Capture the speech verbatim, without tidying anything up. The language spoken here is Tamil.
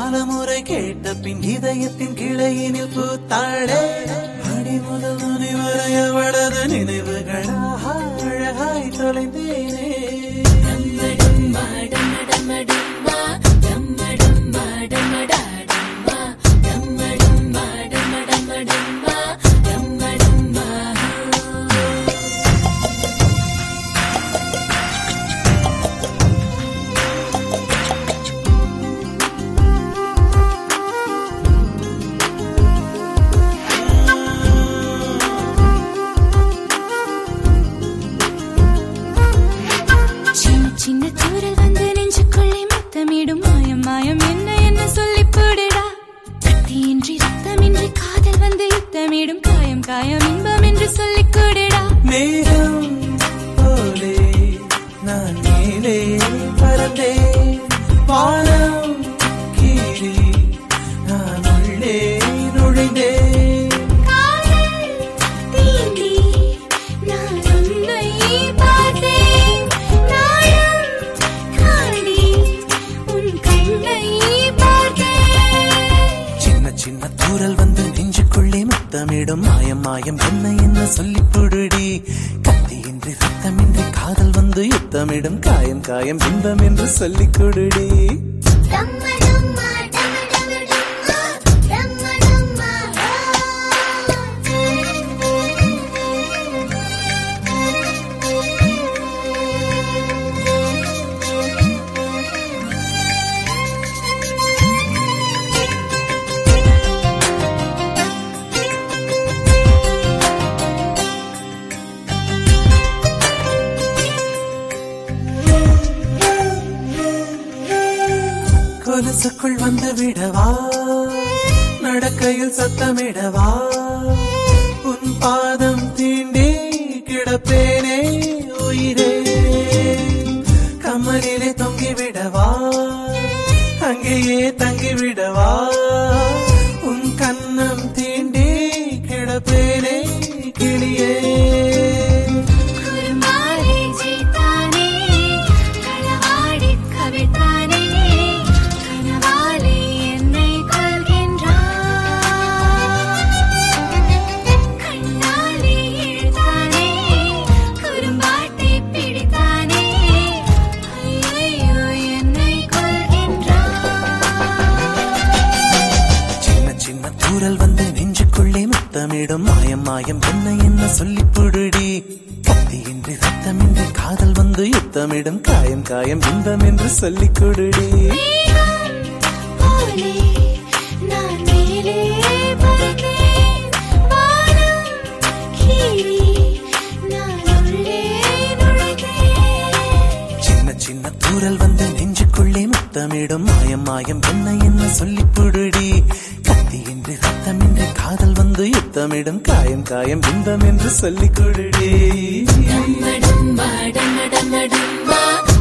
பலமுறை கேட்ட பின் இதயத்தின் கிளையினில் பூத்தாளே அடி முதல் நுனி வரை அவளது நினைவுகளாக அழகாய் தொலைந்தேனே. சின்ன தூரல் வந்து நெஞ்சுக்குள்ளே முத்தமிடும் மாயம் மாயம் என்ன என்ன சொல்லி போடுடா. கத்தியின்றி ரத்தமின்றி காதல் வந்து யுத்தமிடும் காயம் காயம் இன்பம் என்று சொல்லி கூடுடா. மேகம் போலே நான் மேலே பறந்தேன் வானம் கீழே நான் உள்ளே நுழைந்தேன். சின்ன தூரல் வந்து நெஞ்சுக்குள்ளே முத்தமிடும் மாயம் மாயம் என்ன என்ன சொல்லி புடுடி. கத்தியின்றி ரத்தமின்றி காதல் வந்து யுத்தமிடும் காயம் காயம் இன்பம் என்று சொல்லி கொடுடி. கொலுசுக்குள் வந்து விடவா நடக்கையில் சத்தமிடவா உன் பாதம் தீண்டி கிடப்பேனே உயிரே. கம்மலிலே தொங்கி விடவா அங்கேயே தங்கி விடவா உன் கண்ணம் தீண்டி கிடப்பேனே கிளியே. தூரல் வந்து நெஞ்சுக்குள்ளே முத்தமிடும் மாயம் மாயம் என்ன என்ன சொல்லி புடுடி. கத்தியின்றி ரத்தமின்றி காதல் வந்து யுத்தமிடும் காயம் காயம் இன்பம் என்று சொல்லி கொடுடி. சின்ன சின்ன தூரல் வந்து நெஞ்சுக்குள்ளே முத்தமிடும் மாயம் மாயம் என்ன என்ன சொல்லி புடுடி. கத்தியின்றி ரத்தமின்றி காதல் வந்து யுத்தமிடும் காயம் காயம் இன்பம் என்று சொல்லி கொடுடி.